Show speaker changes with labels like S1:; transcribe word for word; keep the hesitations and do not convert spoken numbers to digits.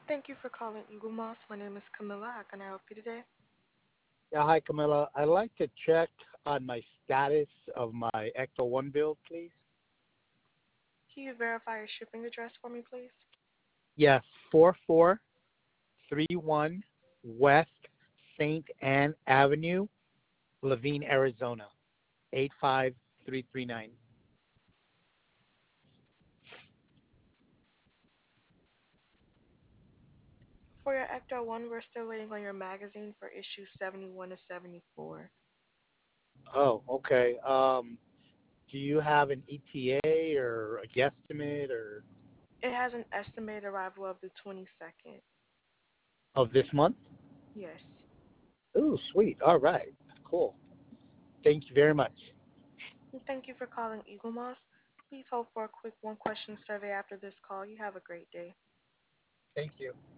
S1: Thank you for calling Eagle Moss. My name is Camilla. How can I help you today?
S2: Yeah, hi Camilla. I'd like to check on my status of my Ecto One bill, please.
S1: Can you verify your shipping address for me, please?
S2: Yes, four four three one West Saint Anne Avenue, Levine, Arizona, eight five three three nine.
S1: For your Ecto one, we're still waiting on your magazine for issues seventy-one to seventy-four.
S2: Oh, okay. Um, do you have an E T A or a guesstimate or
S1: It has an estimated arrival of the twenty-second.
S2: of this month?
S1: Yes.
S2: Ooh, sweet. All right. Cool. Thank you very much.
S1: And thank you for calling Eagle Moss. Please hold for a quick one-question survey after this call. You have a great day.
S2: Thank you.